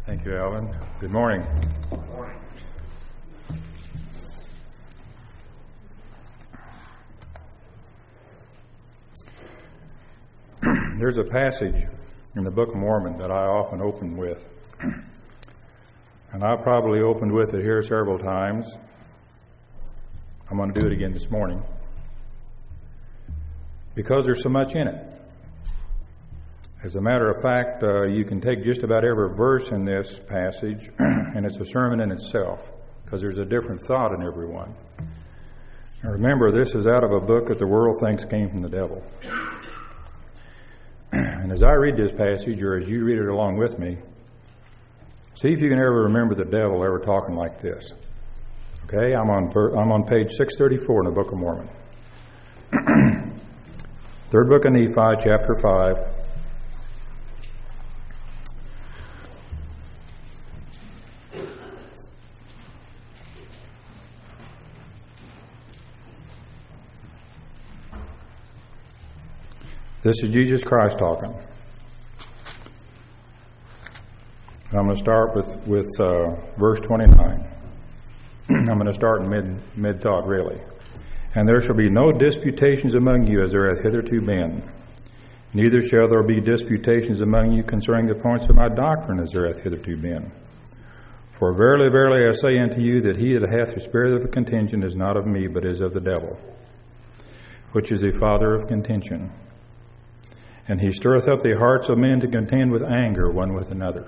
Thank you, Alvin. Good morning. Good morning. There's a passage in the Book of Mormon that I often open with. And I probably opened with it here several times. I'm going to do it again this morning. Because there's so much in it. As a matter of fact, you can take just about every verse in this passage, and it's a sermon in itself, because there's a different thought in every one. Now remember, this is out of a book that the world thinks came from the devil. And as I read this passage, or as you read it along with me, see if you can ever remember the devil ever talking like this. Okay, I'm on page 634 in the Book of Mormon. Third book of Nephi, chapter 5. This is Jesus Christ talking. And I'm going to start with verse 29. I'm going to start in mid-thought, really. And there shall be no disputations among you as there hath hitherto been. Neither shall there be disputations among you concerning the points of my doctrine as there hath hitherto been. For verily, verily, I say unto you that he that hath the spirit of contention is not of me, but is of the devil, which is the father of contention. And he stirreth up the hearts of men to contend with anger one with another.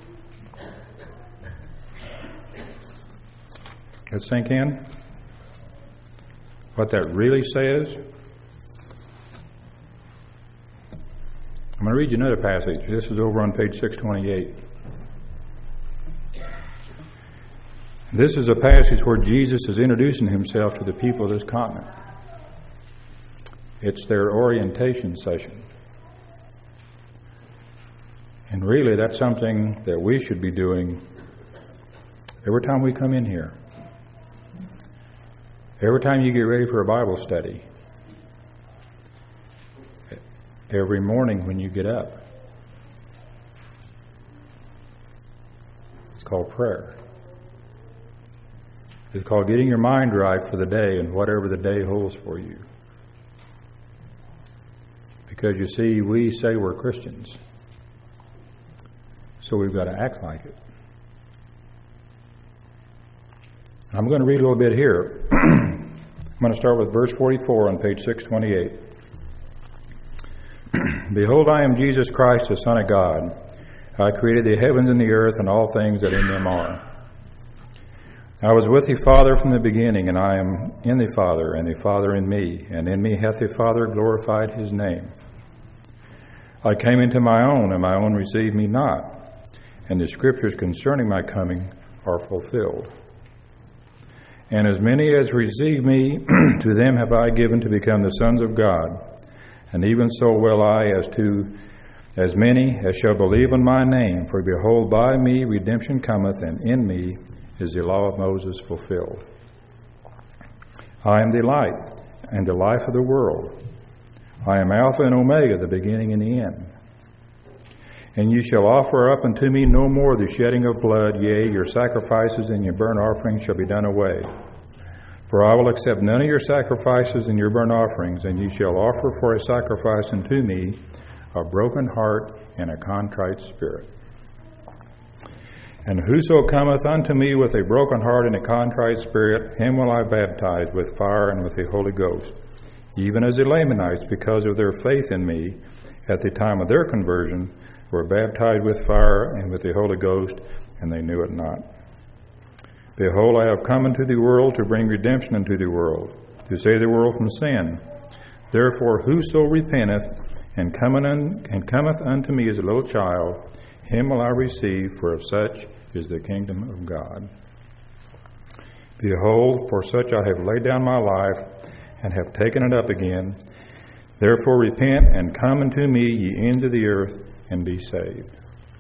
Let's sink in what that really says. I'm going to read you another passage. This is over on page 628. This is a passage where Jesus is introducing himself to the people of this continent. It's their orientation session. And really, that's something that we should be doing every time we come in here. Every time you get ready for a Bible study. Every morning when you get up. It's called prayer. It's called getting your mind right for the day and whatever the day holds for you. Because you see, we say we're Christians. So we've got to act like it. I'm going to read a little bit here. I'm going to start with verse 44 on page 628. Behold, I am Jesus Christ, the Son of God. I created the heavens and the earth and all things that in them are. I was with the Father from the beginning, and I am in the Father, and the Father in me, and in me hath the Father glorified his name. I came into my own, and my own received me not. And the scriptures concerning my coming are fulfilled. And as many as receive me, to them have I given to become the sons of God. And even so will I as many as shall believe on my name. For behold, by me redemption cometh, and in me is the law of Moses fulfilled. I am the light and the life of the world. I am Alpha and Omega, the beginning and the end. And you shall offer up unto me no more the shedding of blood, yea, your sacrifices and your burnt offerings shall be done away. For I will accept none of your sacrifices and your burnt offerings, and you shall offer for a sacrifice unto me a broken heart and a contrite spirit. And whoso cometh unto me with a broken heart and a contrite spirit, him will I baptize with fire and with the Holy Ghost, even as the Lamanites, because of their faith in me, at the time of their conversion, were baptized with fire and with the Holy Ghost, and they knew it not. Behold, I have come into the world to bring redemption into the world, to save the world from sin. Therefore, whoso repenteth and cometh unto me as a little child, him will I receive, for of such is the kingdom of God. Behold, for such I have laid down my life, and have taken it up again. Therefore repent, and come unto me, ye ends of the earth, and be saved.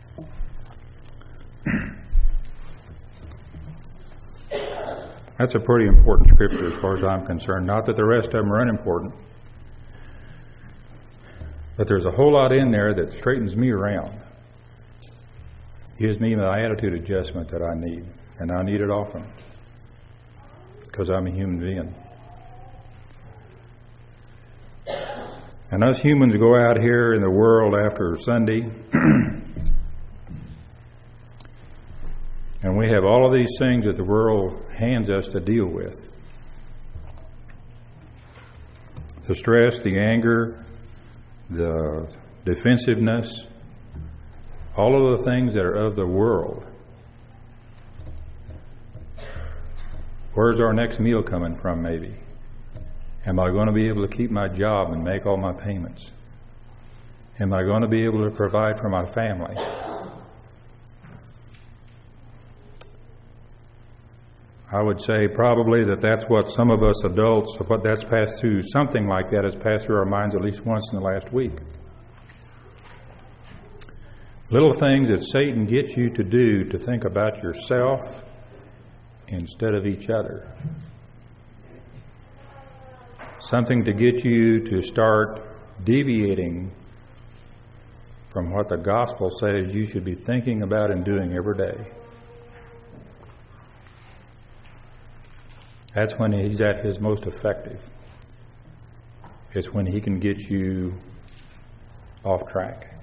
That's a pretty important scripture as far as I'm concerned. Not that the rest of them are unimportant. But there's a whole lot in there that straightens me around. gives me the attitude adjustment that I need. And I need it often because I'm a human being. And us humans go out here in the world after Sunday and we have all of these things that the world hands us to deal with. The stress, the anger, the defensiveness, all of the things that are of the world. Where's our next meal coming from, maybe? Am I going to be able to keep my job and make all my payments? Am I going to be able to provide for my family? I would say probably that's what some of us adults, what that's passed through, something like that has passed through our minds at least once in the last week. Little things that Satan gets you to do to think about yourself instead of each other. Something to get you to start deviating from what the gospel says you should be thinking about and doing every day. That's when he's at his most effective. It's when he can get you off track.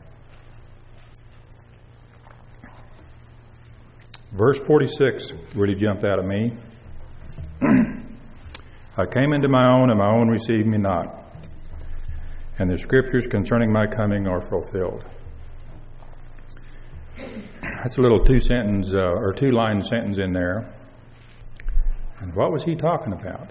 Verse 46 really jumped out at me. I came into my own, and my own received me not. And the scriptures concerning my coming are fulfilled. That's a little two-line sentence in there. And what was he talking about?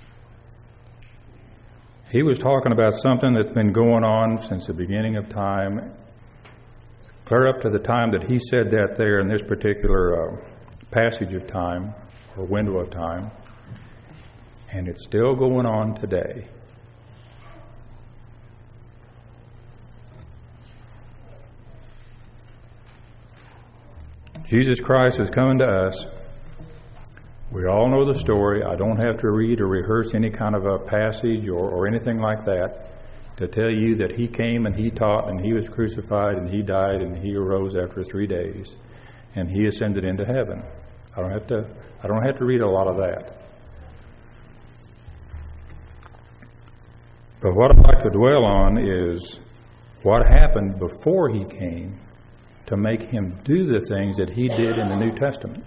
He was talking about something that's been going on since the beginning of time, clear up to the time that he said that there in this particular passage of time, or window of time, and it's still going on today. Jesus Christ is coming to us. We all know the story. I don't have to read or rehearse any kind of a passage or anything like that to tell you that he came and he taught and he was crucified and he died and he arose after 3 days and he ascended into heaven. I don't have to read a lot of that. But what I'd like to dwell on is what happened before he came to make him do the things that he did in the New Testament.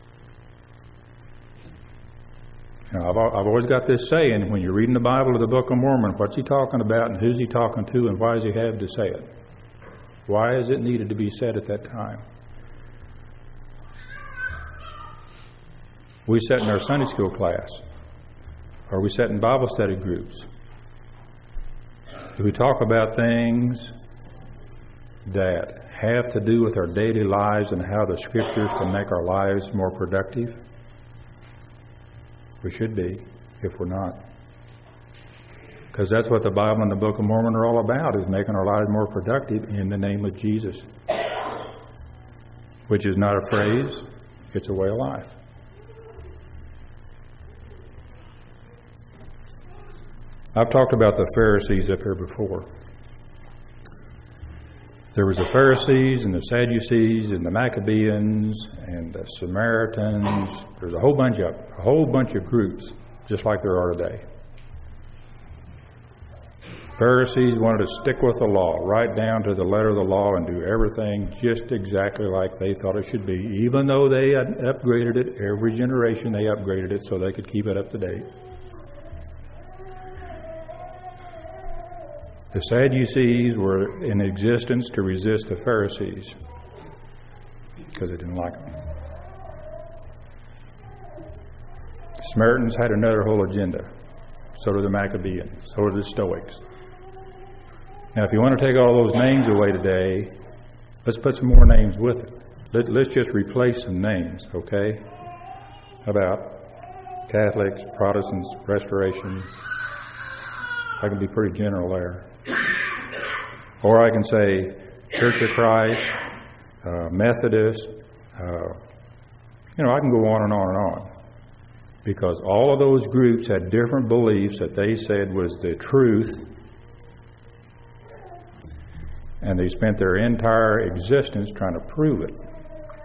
You know, I've always got this saying, when you're reading the Bible or the Book of Mormon, what's he talking about and who's he talking to and why does he have to say it? Why is it needed to be said at that time? We sat in our Sunday school class, or we sat in Bible study groups. We talk about things that have to do with our daily lives and how the Scriptures can make our lives more productive. We should be, if we're not. Because that's what the Bible and the Book of Mormon are all about, is making our lives more productive in the name of Jesus. Which is not a phrase, it's a way of life. I've talked about the Pharisees up here before. There was the Pharisees and the Sadducees and the Maccabeans and the Samaritans. There's a whole bunch of groups, just like there are today. Pharisees wanted to stick with the law, right down to the letter of the law, and do everything just exactly like they thought it should be, even though they had upgraded it. Every generation they upgraded it so they could keep it up to date. The Sadducees were in existence to resist the Pharisees because they didn't like them. The Samaritans had another whole agenda. So did the Maccabeans. So did the Stoics. Now, if you want to take all those names away today, let's put some more names with it. Let's just replace some names, okay? How about Catholics, Protestants, Restoration? I can be pretty general there. Or I can say Church of Christ, Methodist. I can go on and on and on. Because all of those groups had different beliefs that they said was the truth. And they spent their entire existence trying to prove it.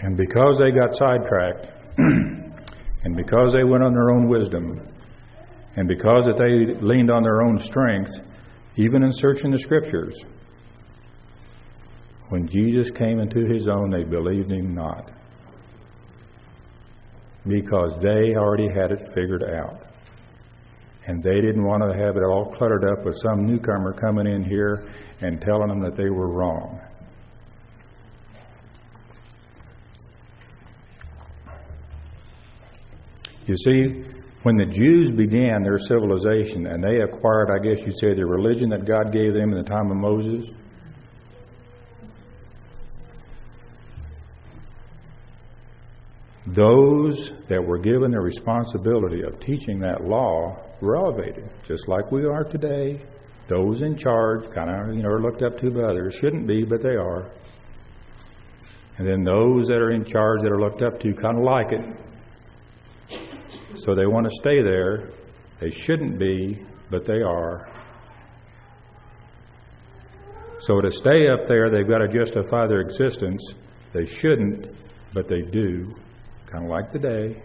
And because they got sidetracked, and because they went on their own wisdom, and because that they leaned on their own strength, even in searching the Scriptures, when Jesus came into his own, they believed him not. Because they already had it figured out. And they didn't want to have it all cluttered up with some newcomer coming in here and telling them that they were wrong. You see, when the Jews began their civilization and they acquired, I guess you'd say, the religion that God gave them in the time of Moses, those that were given the responsibility of teaching that law were elevated, just like we are today. Those in charge, kind of, are looked up to by others. Shouldn't be, but they are. And then those that are in charge that are looked up to kind of like it. So they want to stay there. They shouldn't be, but they are. So to stay up there, they've got to justify their existence. They shouldn't, but they do. Kind of like today.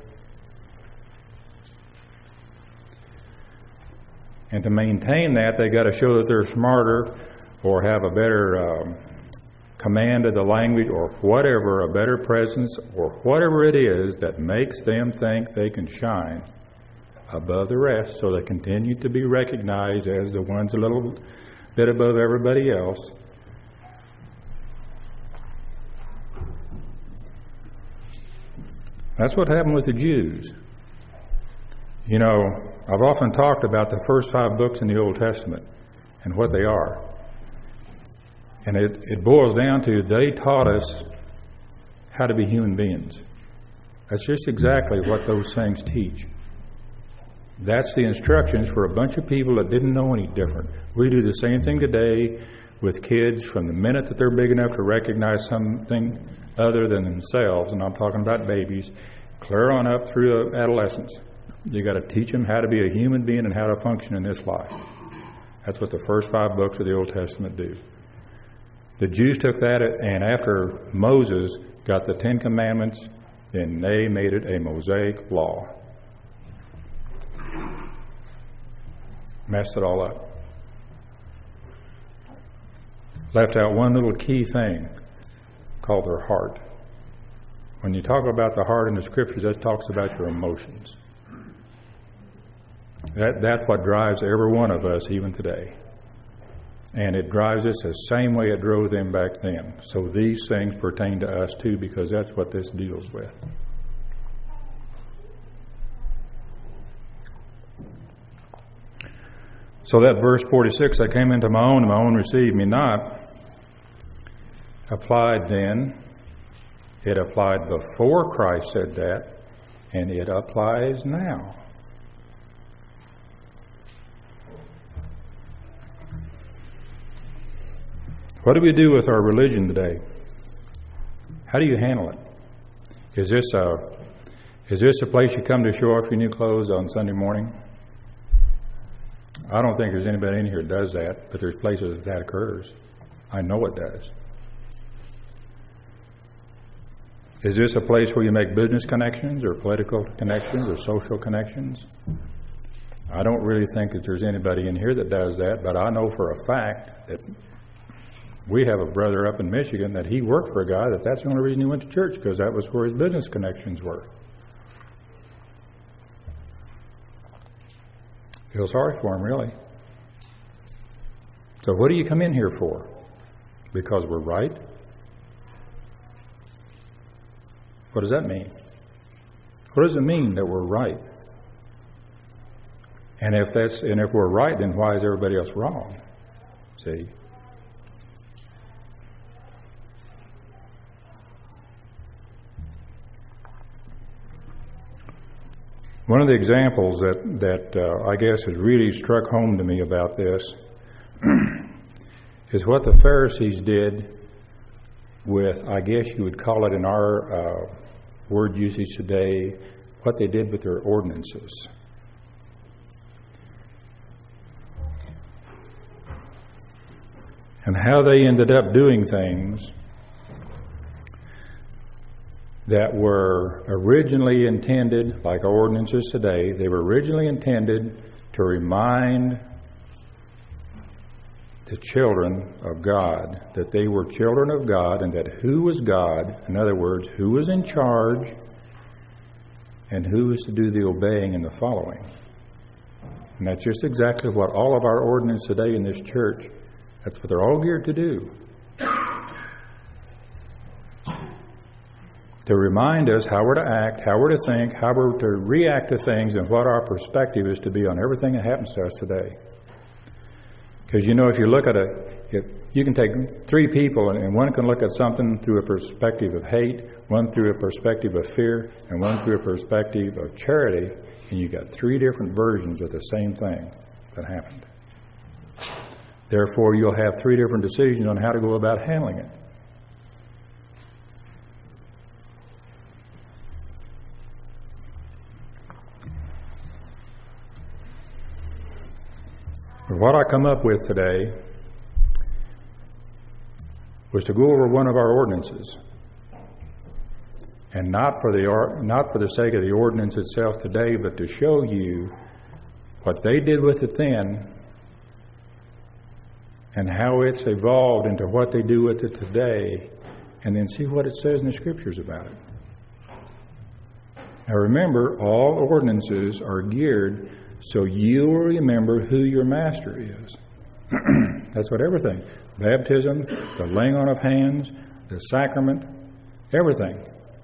And to maintain that, they've got to show that they're smarter or have a better command of the language or whatever, a better presence or whatever it is that makes them think they can shine above the rest, so they continue to be recognized as the ones a little bit above everybody else. That's what happened with the Jews. I've often talked about the first 5 books in the Old Testament and what they are. And it boils down to they taught us how to be human beings. That's just exactly what those things teach. That's the instructions for a bunch of people that didn't know any different. We do the same thing today with kids from the minute that they're big enough to recognize something other than themselves, and I'm talking about babies, clear on up through adolescence. You got to teach them how to be a human being and how to function in this life. That's what the first 5 books of the Old Testament do. The Jews took that, and after Moses got the 10 Commandments, then they made it a Mosaic law. Messed it all up. Left out one little key thing called their heart. When you talk about the heart in the Scriptures, that talks about your emotions. That's what drives every one of us even today. And it drives us the same way it drove them back then. So these things pertain to us too, because that's what this deals with. So that verse 46, I came into my own, and my own received me not, applied then. It applied before Christ said that, and it applies now. What do we do with our religion today? How do you handle it? Is this a place you come to show off your new clothes on Sunday morning? I don't think there's anybody in here that does that, but there's places that occurs. I know it does. Is this a place where you make business connections or political connections or social connections? I don't really think that there's anybody in here that does that, but I know for a fact that we have a brother up in Michigan that he worked for a guy that's the only reason he went to church, because that was where his business connections were. Feel sorry for him, really. So what do you come in here for? Because we're right? What does that mean? What does it mean that we're right? And if we're right, then why is everybody else wrong? See? One of the examples that I guess has really struck home to me about this is what the Pharisees did with, I guess you would call it in our word usage today, what they did with their ordinances. And how they ended up doing things that were originally intended, like our ordinances today, they were originally intended to remind the children of God that they were children of God and that who was God, in other words, who was in charge and who was to do the obeying and the following. And that's just exactly what all of our ordinances today in this church, that's what they're all geared to do. To remind us how we're to act, how we're to think, how we're to react to things, and what our perspective is to be on everything that happens to us today. Because you know, if you look at you can take three people, and one can look at something through a perspective of hate, one through a perspective of fear, and one through a perspective of charity, and you got three different versions of the same thing that happened. Therefore, you'll have three different decisions on how to go about handling it. But what I come up with today was to go over one of our ordinances, and not for the sake of the ordinance itself today, but to show you what they did with it then and how it's evolved into what they do with it today, and then see what it says in the Scriptures about it. Now remember, all ordinances are geared so you will remember who your master is. That's what everything. Baptism, the laying on of hands, the sacrament, everything.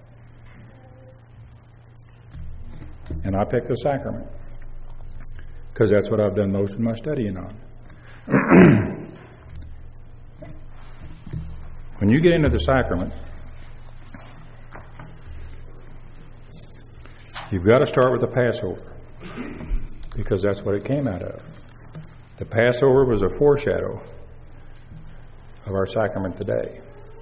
And I picked the sacrament because that's what I've done most of my studying on. When you get into the sacrament, you've got to start with the Passover, because that's what it came out of. The Passover was a foreshadow of our sacrament today.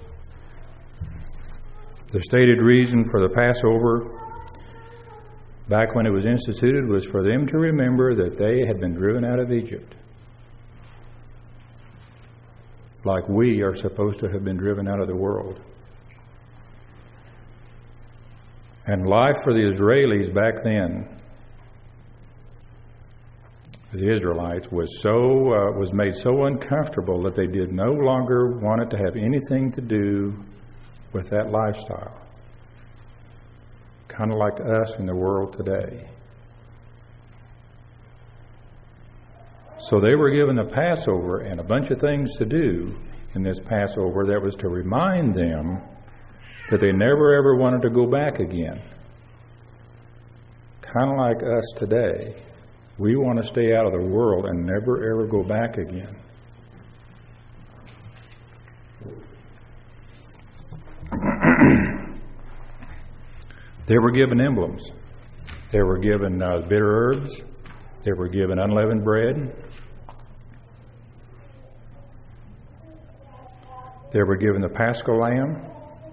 The stated reason for the Passover back when it was instituted was for them to remember that they had been driven out of Egypt, like we are supposed to have been driven out of the world. And life for the Israelis back then, the Israelites, was made so uncomfortable that they did no longer want it to have anything to do with that lifestyle. Kind of like us in the world today. So they were given the Passover and a bunch of things to do in this Passover that was to remind them that they never ever wanted to go back again. Kind of like us today. We want to stay out of the world and never ever go back again. They were given emblems. They were given bitter herbs. They were given unleavened bread. They were given the Paschal lamb.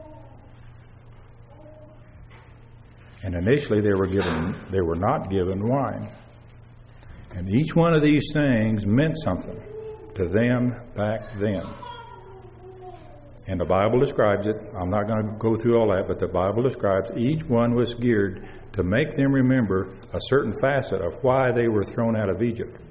And initially they were not given wine. And each one of these things meant something to them back then. And the Bible describes it. I'm not going to go through all that, but the Bible describes each one was geared to make them remember a certain facet of why they were thrown out of Egypt.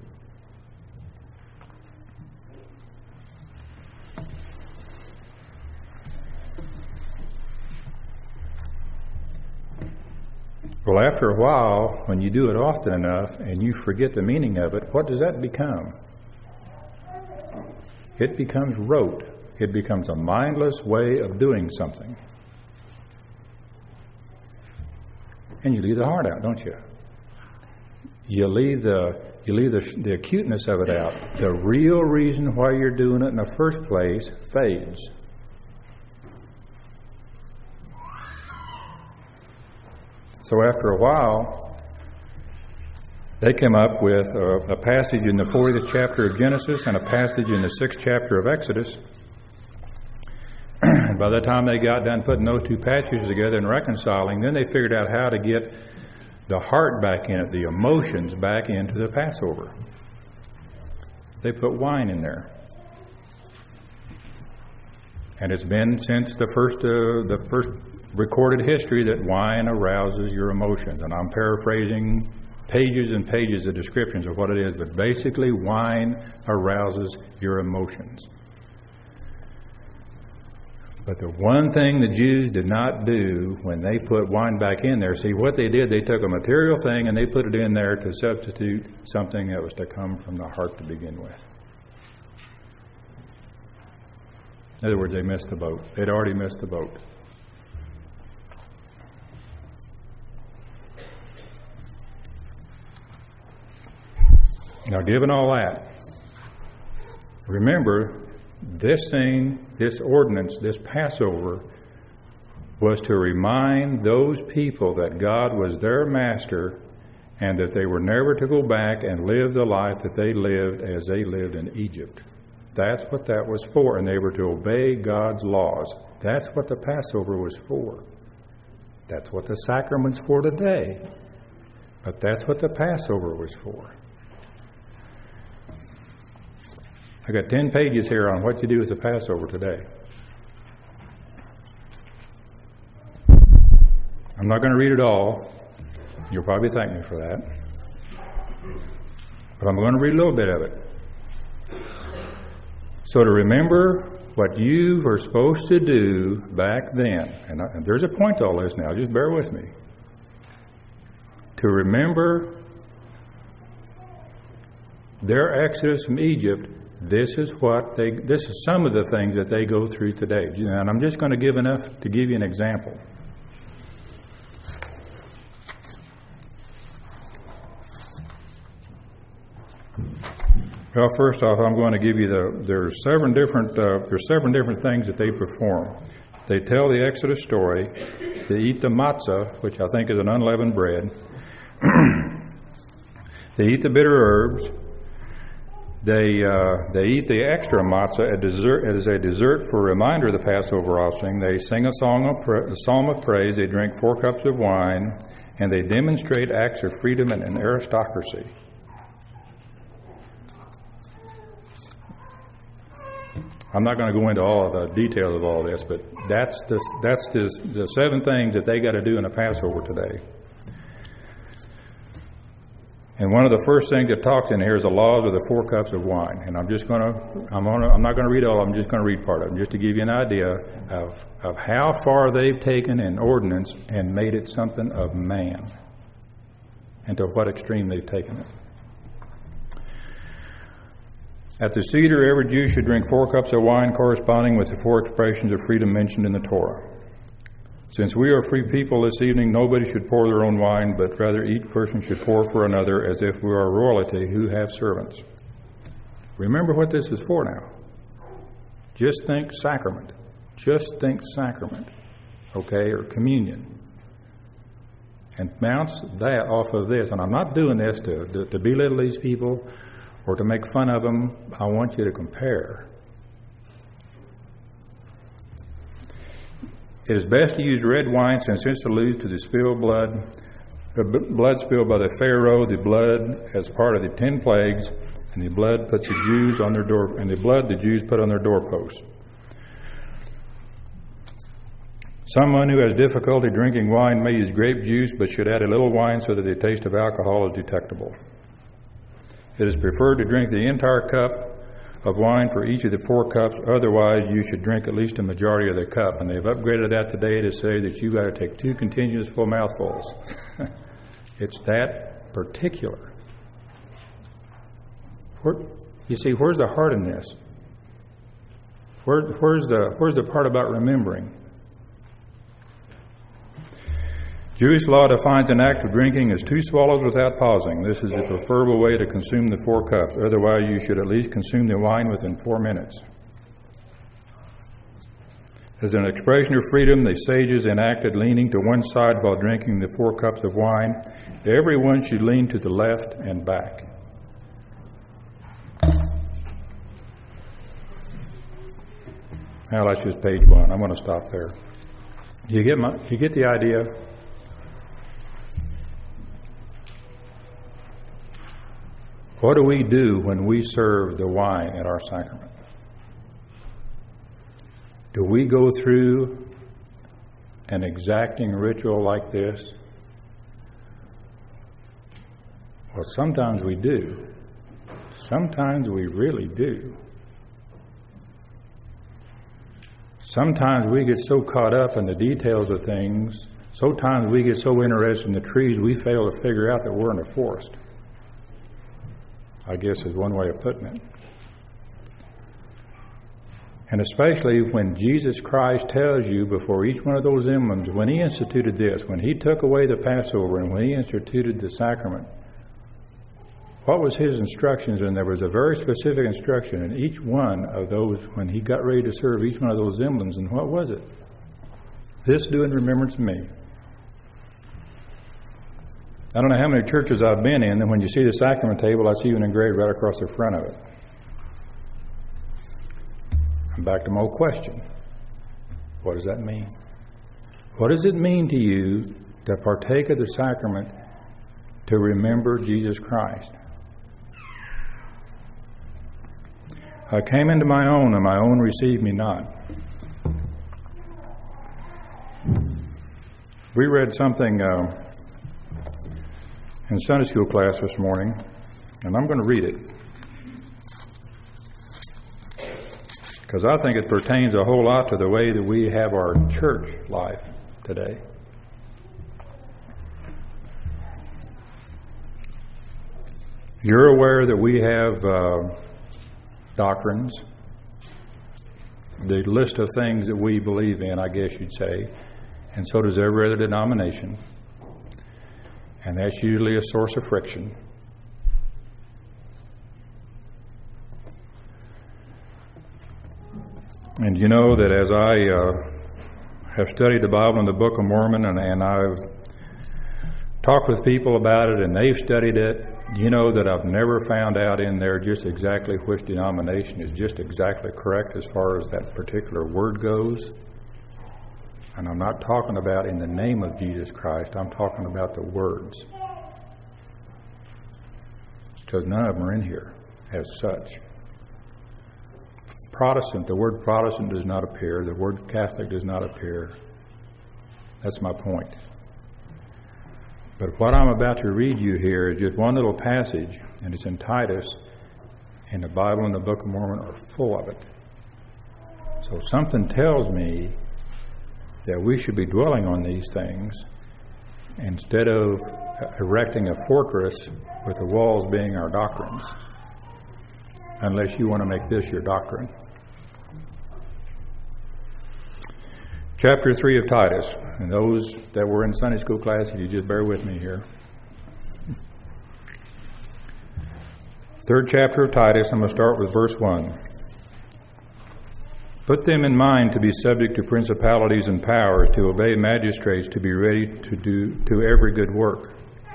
Well, after a while, when you do it often enough and you forget the meaning of it, what does that become? It becomes rote. It becomes a mindless way of doing something. And you leave the heart out, don't you? You leave the acuteness of it out. The real reason why you're doing it in the first place fades. So after a while, they came up with a passage in the 40th chapter of Genesis and a passage in the 6th chapter of Exodus. And by the time they got done putting those two passages together and reconciling, then they figured out how to get the heart back in it, the emotions back into the Passover. They put wine in there. And it's been since the first recorded history that wine arouses your emotions. And I'm paraphrasing pages and pages of descriptions of what it is, but basically wine arouses your emotions. But the one thing the Jews did not do when they put wine back in there, see what they did, they took a material thing and they put it in there to substitute something that was to come from the heart to begin with. In other words, they missed the boat. They'd already missed the boat. Now, given all that, remember, this thing, this ordinance, this Passover, was to remind those people that God was their master and that they were never to go back and live the life that they lived as they lived in Egypt. That's what that was for, and they were to obey God's laws. That's what the Passover was for. That's what the sacrament's for today. But that's what the Passover was for. I got 10 pages here on what you do with the Passover today. I'm not going to read it all. You'll probably thank me for that. But I'm going to read a little bit of it. So to remember what you were supposed to do back then, and there's a point to all this now, just bear with me. To remember their exodus from Egypt, this is some of the things that they go through today. And I'm just going to give enough to give you an example. Well, first off, I'm going to give you there's seven different things that they perform. They tell the Exodus story. They eat the matzah, which I think is an unleavened bread. They eat the bitter herbs. They eat the extra matzah as a dessert for a reminder of the Passover offering. They sing a psalm of praise. They drink 4 cups of wine, and they demonstrate acts of freedom and aristocracy. I'm not going to go into all of the details of all this, but that's the 7 things that they got to do in a Passover today. And one of the first things that talks in here is the laws of the 4 cups of wine. And I'm not going to read all of them, I'm just going to read part of them, just to give you an idea of how far they've taken an ordinance and made it something of man, and to what extreme they've taken it. At the Seder, every Jew should drink 4 cups of wine corresponding with the 4 expressions of freedom mentioned in the Torah. Since we are free people this evening, nobody should pour their own wine, but rather each person should pour for another as if we are royalty who have servants. Remember what this is for now. Just think sacrament. Just think sacrament, okay, or communion. And bounce that off of this. And I'm not doing this to belittle these people or to make fun of them. I want you to compare. It is best to use red wine since this alludes to the blood spilled by the Pharaoh, the blood as part of the 10 plagues, and the blood the Jews put on their doorposts. Someone who has difficulty drinking wine may use grape juice, but should add a little wine so that the taste of alcohol is detectable. It is preferred to drink the entire cup of wine for each of the 4 cups. Otherwise, you should drink at least a majority of the cup. And they've upgraded that today to say that you've got to take 2 continuous full mouthfuls. It's that particular. You see, where's the heart in this? Where's the part about remembering? Jewish law defines an act of drinking as 2 swallows without pausing. This is the preferable way to consume the 4 cups. Otherwise, you should at least consume the wine within 4 minutes. As an expression of freedom, the sages enacted leaning to one side while drinking the 4 cups of wine. Everyone should lean to the left and back. Now that's just page 1. I'm going to stop there. You get the idea? What do we do when we serve the wine at our sacrament? Do we go through an exacting ritual like this? Well, sometimes we do. Sometimes we really do. Sometimes we get so caught up in the details of things, sometimes we get so interested in the trees we fail to figure out that we're in a forest, I guess is one way of putting it. And especially when Jesus Christ tells you before each one of those emblems, when he instituted this, when he took away the Passover and when he instituted the sacrament, what was his instructions? And there was a very specific instruction in each one of those when he got ready to serve each one of those emblems. And what was it? This do in remembrance of me. I don't know how many churches I've been in, and when you see the sacrament table, I see an engraved right across the front of it. I'm back to my old question. What does that mean? What does it mean to you to partake of the sacrament to remember Jesus Christ? I came into my own, and my own received me not. We read something in Sunday school class this morning, and I'm going to read it because I think it pertains a whole lot to the way that we have our church life today. You're aware that we have doctrines, the list of things that we believe in, I guess you'd say, and so does every other denomination. And that's usually a source of friction. And you know that as I have studied the Bible and the Book of Mormon, and I've talked with people about it, and they've studied it, you know that I've never found out in there just exactly which denomination is just exactly correct as far as that particular word goes. And I'm not talking about in the name of Jesus Christ. I'm talking about the words. Because none of them are in here as such. Protestant, the word Protestant does not appear. The word Catholic does not appear. That's my point. But what I'm about to read you here is just one little passage, and it's in Titus, and the Bible and the Book of Mormon are full of it. So something tells me that we should be dwelling on these things instead of erecting a fortress with the walls being our doctrines, unless you want to make this your doctrine. Chapter 3 of Titus, and those that were in Sunday school class, if you just bear with me here. Third chapter of Titus, I'm going to start with verse 1. Put them in mind to be subject to principalities and powers, to obey magistrates, to be ready to every good work.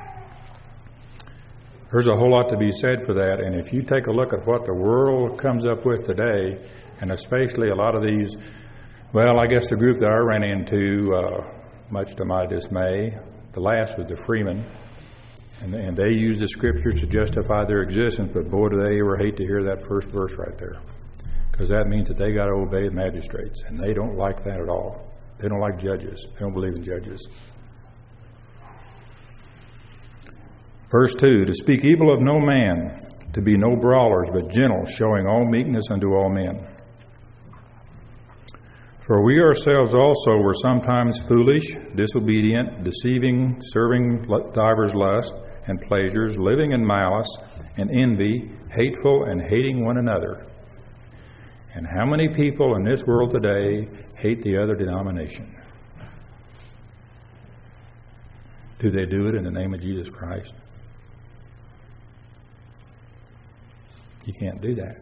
There's a whole lot to be said for that, and if you take a look at what the world comes up with today, and especially a lot of these, well, I guess the group that I ran into, much to my dismay, the last was the Freemen, and they used the scriptures to justify their existence, but boy, do they ever hate to hear that first verse right there, because that means that they got to obey magistrates, and they don't like that at all. They don't like judges. They don't believe in judges. Verse 2, to speak evil of no man, to be no brawlers, but gentle, showing all meekness unto all men. For we ourselves also were sometimes foolish, disobedient, deceiving, serving divers lusts and pleasures, living in malice and envy, hateful and hating one another. And how many people in this world today hate the other denomination? Do they do it in the name of Jesus Christ? You can't do that.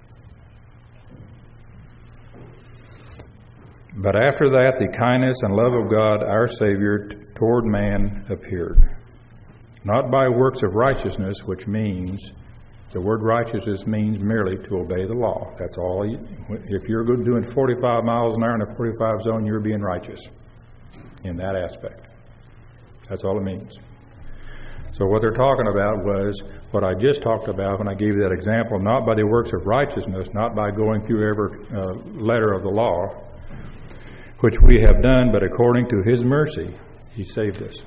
But after that, the kindness and love of God, our Savior, toward man appeared. Not by works of righteousness, which means, the word righteousness means merely to obey the law. That's all. If you're doing 45 miles an hour in a 45 zone, you're being righteous in that aspect. That's all it means. So what they're talking about was what I just talked about when I gave you that example, not by the works of righteousness, not by going through every letter of the law, which we have done, but according to his mercy he saved us,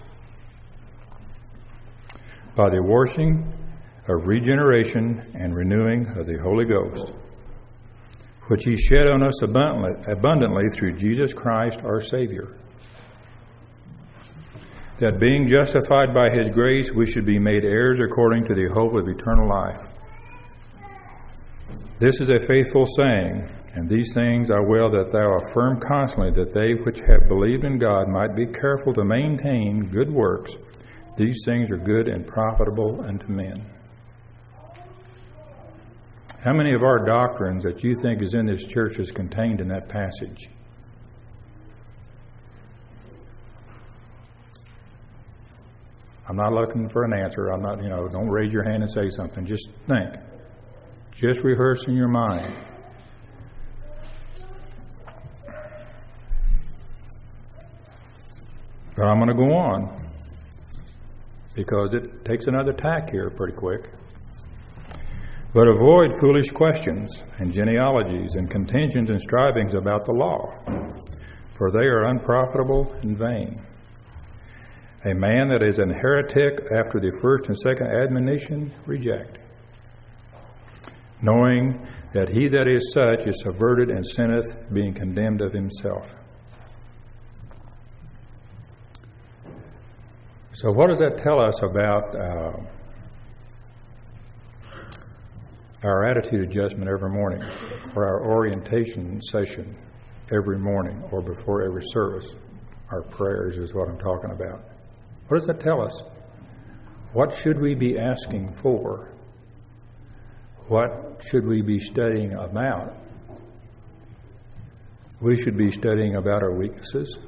by the washing of regeneration and renewing of the Holy Ghost, which he shed on us abundantly through Jesus Christ our Savior, that being justified by his grace, we should be made heirs according to the hope of eternal life. This is a faithful saying, and these things I will that thou affirm constantly, that they which have believed in God might be careful to maintain good works. These things are good and profitable unto men. How many of our doctrines that you think is in this church is contained in that passage? I'm not looking for an answer. I'm not, don't raise your hand and say something. Just think. Just rehearse in your mind. But I'm going to go on because it takes another tack here pretty quick. But avoid foolish questions and genealogies and contentions and strivings about the law, for they are unprofitable and vain. A man that is an heretic after the first and second admonition, reject, knowing that he that is such is subverted and sinneth, being condemned of himself. So what does that tell us about our attitude adjustment every morning, or our orientation session every morning, or before every service? Our prayers is what I'm talking about. What does that tell us? What should we be asking for? What should we be studying about? We should be studying about our weaknesses.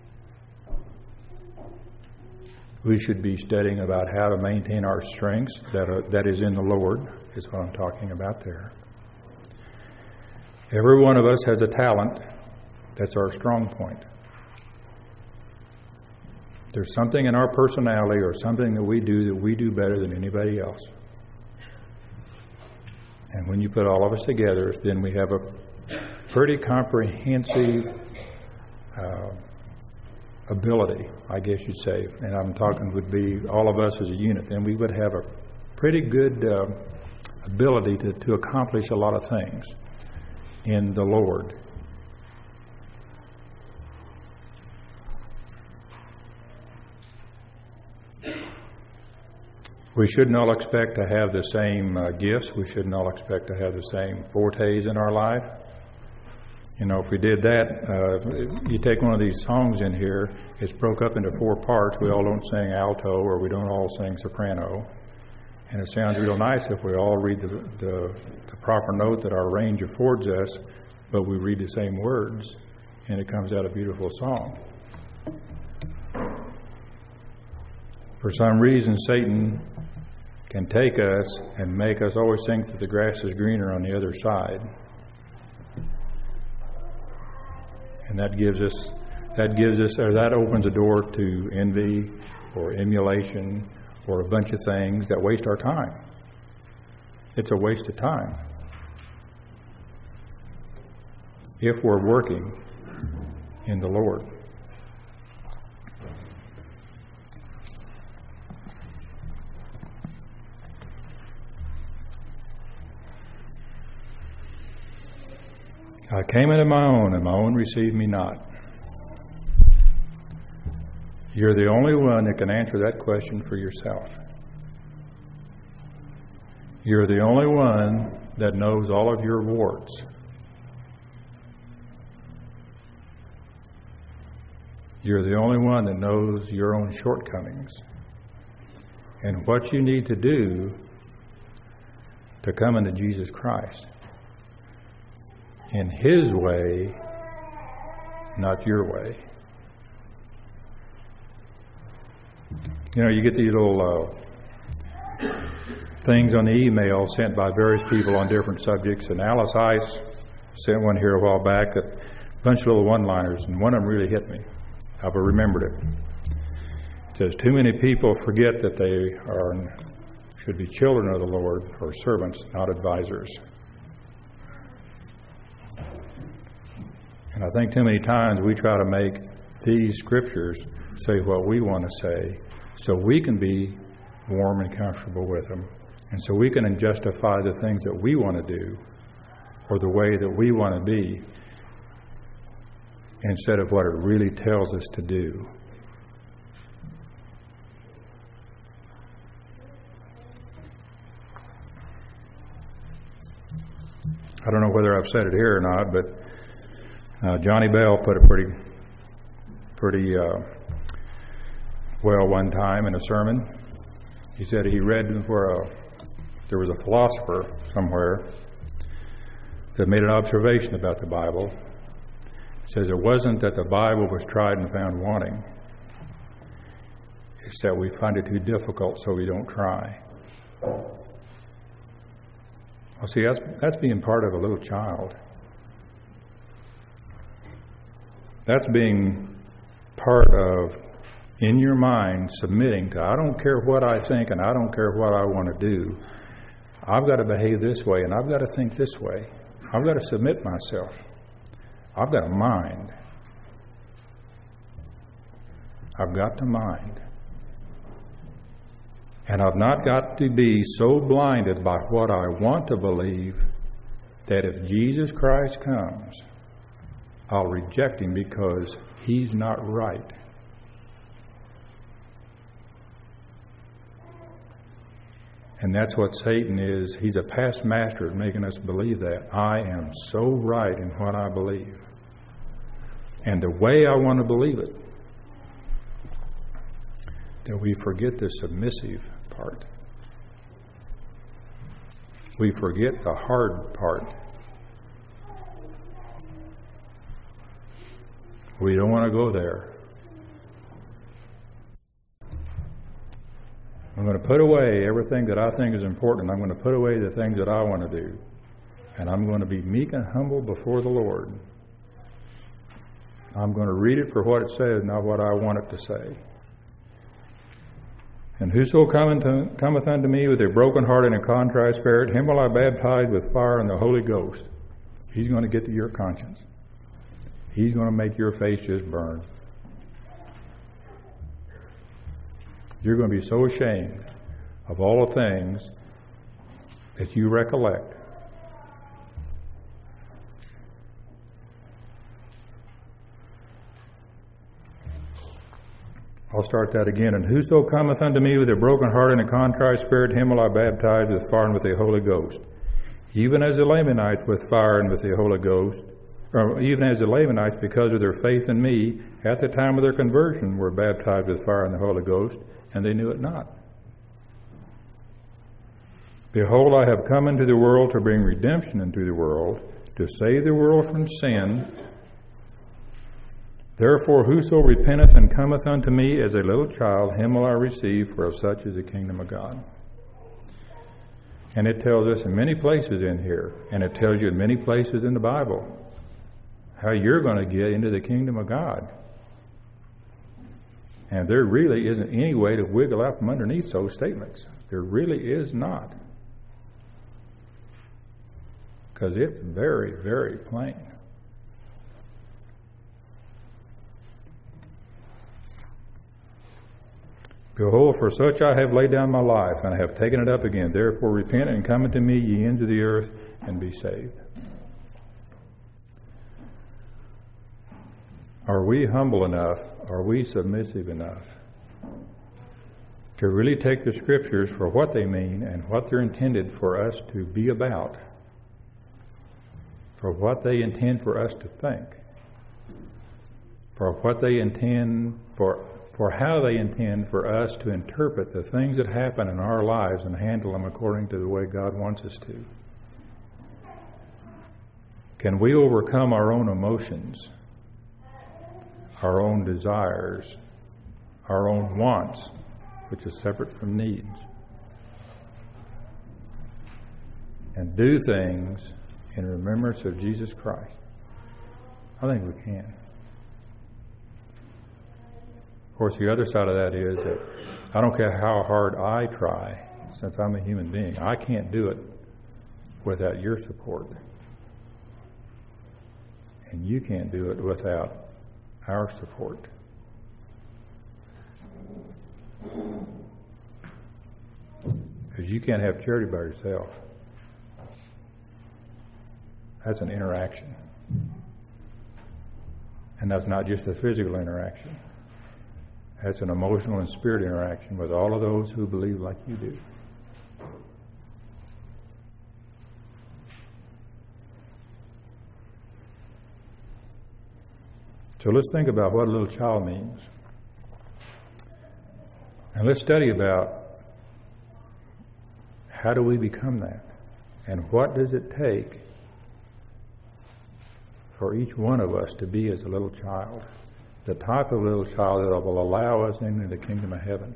We should be studying about how to maintain our strengths that is in the Lord, is what I'm talking about there. Every one of us has a talent. That's our strong point. There's something in our personality or something that we do better than anybody else. And when you put all of us together, then we have a pretty comprehensive ability, I guess you'd say. And I'm talking would be all of us as a unit. Then we would have a pretty good ability to accomplish a lot of things in the Lord. We shouldn't all expect to have the same gifts. We shouldn't all expect to have the same fortes in our life. If we did that, you take one of these songs in here, it's broke up into 4 parts. We all don't sing alto, or we don't all sing soprano. And it sounds real nice if we all read the proper note that our range affords us, but we read the same words, and it comes out a beautiful song. For some reason, Satan can take us and make us always think that the grass is greener on the other side. And that opens a door to envy or emulation or a bunch of things that waste our time. It's a waste of time if we're working in the Lord. I came into my own, and my own received me not. You're the only one that can answer that question for yourself. You're the only one that knows all of your warts. You're the only one that knows your own shortcomings and what you need to do to come into Jesus Christ. In His way, not your way. You get these little things on the email sent by various people on different subjects, and Alice Ice sent one here a while back, a bunch of little one-liners, and one of them really hit me. I've remembered it. It says, too many people forget that they should be children of the Lord, or servants, not advisors. And I think too many times we try to make these scriptures say what we want to say so we can be warm and comfortable with them. And so we can justify the things that we want to do or the way that we want to be instead of what it really tells us to do. I don't know whether I've said it here or not, but Johnny Bell put it pretty well one time in a sermon. He said he read where there was a philosopher somewhere that made an observation about the Bible. He says it wasn't that the Bible was tried and found wanting. It's that we find it too difficult, so we don't try. Well, see, that's being part of a little child. That's being part of, in your mind, submitting to, I don't care what I think and I don't care what I want to do. I've got to behave this way and I've got to think this way. I've got to submit myself. I've got a mind. I've got to mind. And I've not got to be so blinded by what I want to believe that if Jesus Christ comes, I'll reject him because he's not right. And that's what Satan is. He's a past master at making us believe that. I am so right in what I believe. And the way I want to believe it, that we forget the submissive part. We forget the hard part. We don't want to go there. I'm going to put away everything that I think is important. I'm going to put away the things that I want to do. And I'm going to be meek and humble before the Lord. I'm going to read it for what it says, not what I want it to say. And whoso cometh unto me with a broken heart and a contrite spirit, him will I baptize with fire and the Holy Ghost. He's going to get to your conscience. He's going to make your face just burn. You're going to be so ashamed of all the things that you recollect. I'll start that again. And whoso cometh unto me with a broken heart and a contrite spirit, him will I baptize with fire and with the Holy Ghost. Even as the Lamanites with fire and with the Holy Ghost, or even as the Lamanites, because of their faith in me, at the time of their conversion, were baptized with fire and the Holy Ghost, and they knew it not. Behold, I have come into the world to bring redemption into the world, to save the world from sin. Therefore, whoso repenteth and cometh unto me as a little child, him will I receive, for of such is the kingdom of God. And it tells us in many places in here, and it tells you in many places in the Bible, how you're going to get into the kingdom of God. And there really isn't any way to wiggle out from underneath those statements. There really is not. Because it's very, very plain. Behold, for such I have laid down my life, and I have taken it up again. Therefore repent and come unto me, ye ends of the earth, and be saved. Are we humble enough? Are we submissive enough to really take the Scriptures for what they mean and what they're intended for us to be about, for what they intend for us to think, for what they intend for how they intend for us to interpret the things that happen in our lives and handle them according to the way God wants us to? Can we overcome our own emotions, our own desires, our own wants, which is separate from needs, and do things in remembrance of Jesus Christ? I think we can. Of course, the other side of that is that I don't care how hard I try, since I'm a human being, I can't do it without your support. And you can't do it without our support. Because you can't have charity by yourself. That's an interaction. And that's not just a physical interaction. That's an emotional and spirit interaction with all of those who believe like you do. So let's think about what a little child means. And let's study about how do we become that? And what does it take for each one of us to be as a little child? The type of little child that will allow us into the kingdom of heaven.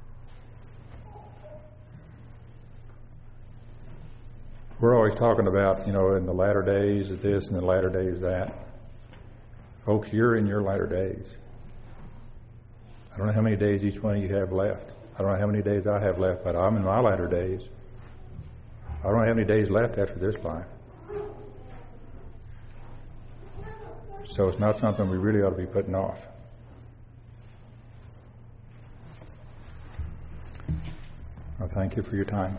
We're always talking about, in the latter days of this and the latter days of that. Folks, you're in your latter days. I don't know how many days each one of you have left. I don't know how many days I have left, but I'm in my latter days. I don't have any days left after this life. So it's not something we really ought to be putting off. I thank you for your time.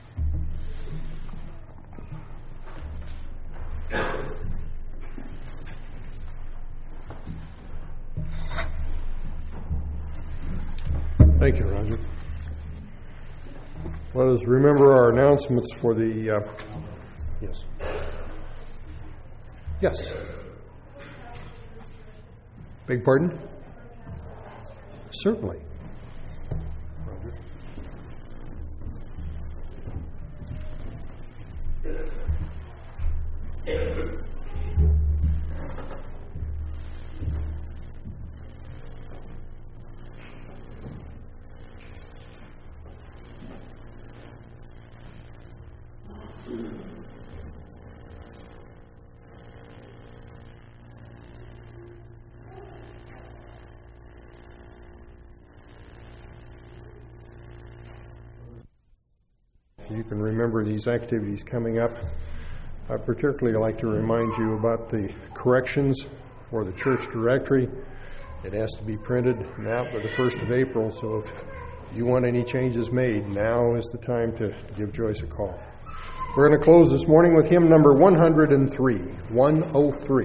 Thank you, Roger. Let us remember our announcements for the... Yes. Yes. Beg pardon? Certainly. Roger. You can remember these activities coming up. I'd particularly like to remind you about the corrections for the church directory. It has to be printed now by the 1st of April, so if you want any changes made, now is the time to give Joyce a call. We're going to close this morning with hymn number 103, 103.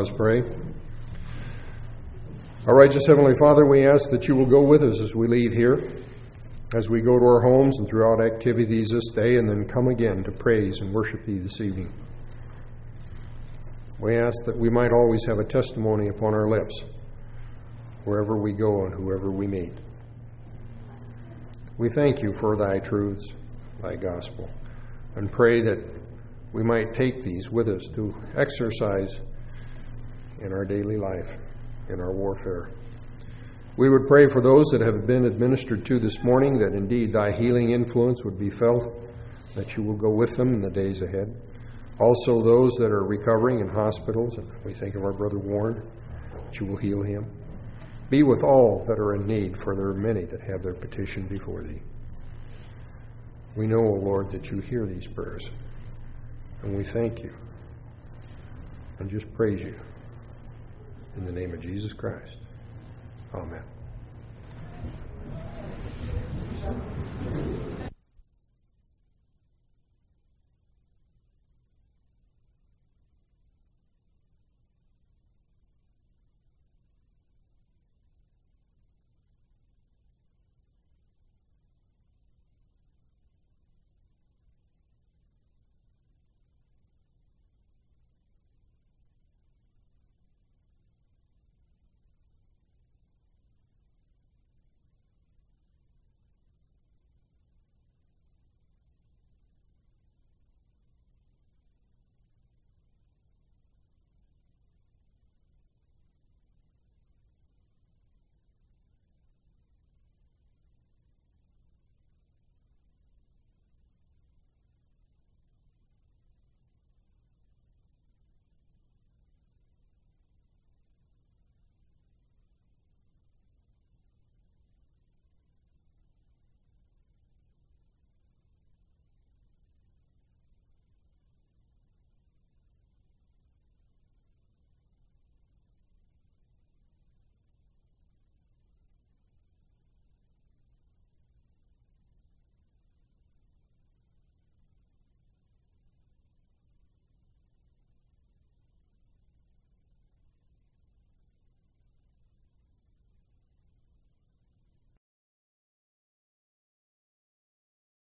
us pray. Our righteous Heavenly Father, we ask that you will go with us as we leave here, as we go to our homes and throughout activities this day, and then come again to praise and worship thee this evening. We ask that we might always have a testimony upon our lips, wherever we go and whoever we meet. We thank you for thy truths, thy gospel, and pray that we might take these with us to exercise in our daily life, in our warfare. We would pray for those that have been administered to this morning, that indeed thy healing influence would be felt, that you will go with them in the days ahead. Also those that are recovering in hospitals, and we think of our brother Warren, that you will heal him. Be with all that are in need, for there are many that have their petition before thee. We know, O Lord, that you hear these prayers, and we thank you and just praise you. In the name of Jesus Christ. Amen.